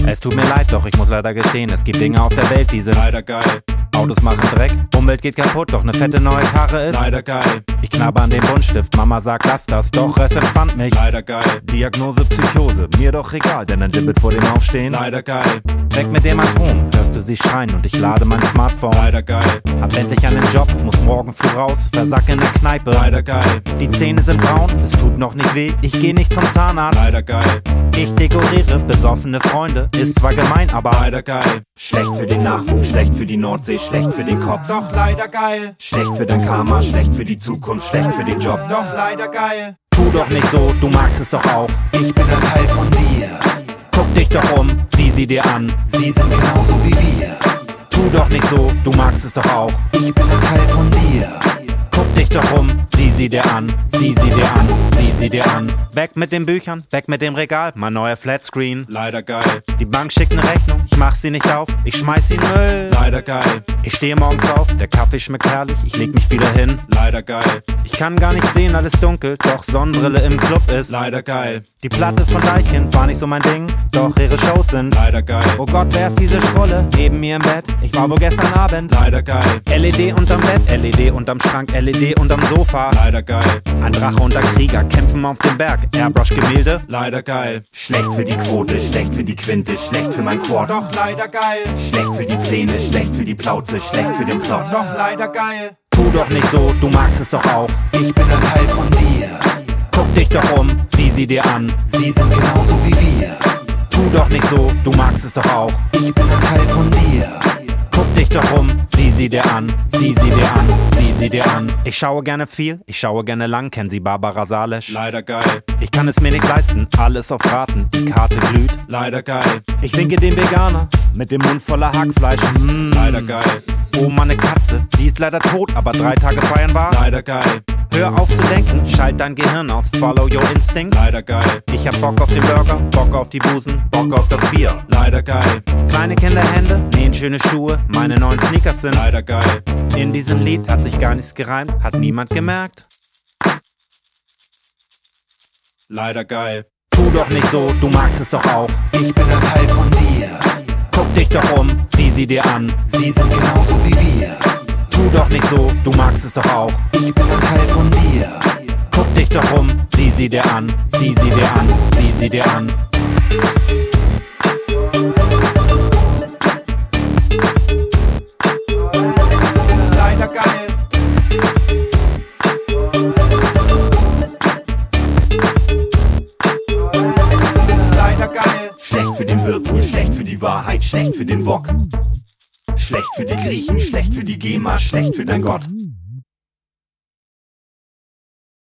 Es tut mir leid, doch ich muss leider gestehen, es gibt Dinge auf der Welt, die sind leider geil. Autos machen Dreck, Umwelt geht kaputt, doch ne fette neue Karre ist leider geil. Ich knabber an den Buntstift, Mama sagt lass das, doch es entspannt mich. Leider geil. Diagnose Psychose, mir doch egal, denn ein Gibbet vor dem Aufstehen. Leider geil. Weg mit dem Atom, hörst du sie schreien und ich lade mein Smartphone. Leider geil. Hab endlich einen Job, muss morgen früh raus, versacke in der Kneipe. Leider geil. Die Zähne sind braun, es tut noch nicht weh, ich geh nicht zum Zahnarzt. Leider geil. Ich dekoriere besoffene Freunde, ist zwar gemein, aber leider geil. Schlecht für den Nachwuchs, schlecht für die Nordsee, schlecht für den Kopf, doch leider geil. Schlecht für dein Karma, schlecht für die Zukunft, schlecht für den Job, doch leider geil. Tu doch nicht so, du magst es doch auch. Ich bin ein Teil von dir. Guck dich doch um, sieh sie dir an. Sie sind genauso wie wir. Tu doch nicht so, du magst es doch auch. Ich bin ein Teil von dir. Guck dich doch um, sieh sie dir an, sieh sie dir an, sieh sie dir an. Weg mit den Büchern, weg mit dem Regal, mein neuer Flatscreen. Leider geil. Die Bank schickt ne Rechnung, ich mach sie nicht auf, ich schmeiß sie in Müll. Leider geil. Ich stehe morgens auf, der Kaffee schmeckt herrlich, ich leg mich wieder hin. Leider geil. Ich kann gar nicht sehen, alles dunkel, doch Sonnenbrille im Club ist leider geil. Die Platte von Deichkind war nicht so mein Ding, doch ihre Shows sind leider geil. Oh Gott, wer ist diese Schrulle neben mir im Bett? Ich war wohl gestern Abend leider geil. LED unterm Bett, LED unterm Schrank, LED unterm Sofa. Leider geil. Ein Drache und ein Krieger kämpfen auf dem Berg. Airbrush-Gemälde. Leider geil. Schlecht für die Quote, schlecht für die Quinte, schlecht für mein Quad. Doch leider geil. Schlecht für die Pläne, schlecht für die Plauze, schlecht für den Plot. Doch leider geil. Tu doch nicht so, du magst es doch auch. Ich bin ein Teil von dir. Guck dich doch um, sieh sie dir an. Sie sind genauso wie wir. Tu doch nicht so, du magst es doch auch. Ich bin ein Teil von dir. Guck dich doch um, sieh sie dir an, sieh sie dir an, sieh sie dir an. Ich schaue gerne viel, ich schaue gerne lang, kennen Sie Barbara Salisch? Leider geil. Ich kann es mir nicht leisten, alles auf Raten, die Karte glüht. Leider geil. Ich winke dem Veganer mit dem Mund voller Hackfleisch. Leider geil. Oh, meine Katze, sie ist leider tot, aber 3 Tage feiern war leider geil. Hör auf zu denken, schalt dein Gehirn aus, follow your instinct. Leider geil. Ich hab Bock auf den Burger, Bock auf die Busen, Bock auf das Bier. Leider geil. Kleine Kinderhände nähen schöne Schuhe, meine neuen Sneakers sind leider geil. In diesem Lied hat sich gar nichts gereimt, hat niemand gemerkt. Leider geil. Tu doch nicht so, du magst es doch auch. Ich bin ein Teil von dir. Guck dich doch um, sieh sie dir an. Sie sind genauso wie wir. Tu doch nicht so, du magst es doch auch. Ich bin ein Teil von dir. Guck dich doch um, sieh sie dir an, sieh sie dir an, sieh sie dir an. Leider geil. Leider geil. Schlecht für den Whirlpool, schlecht für die Wahrheit, schlecht für den Wok. Schlecht für die Griechen, schlecht für die GEMA, schlecht für dein Gott.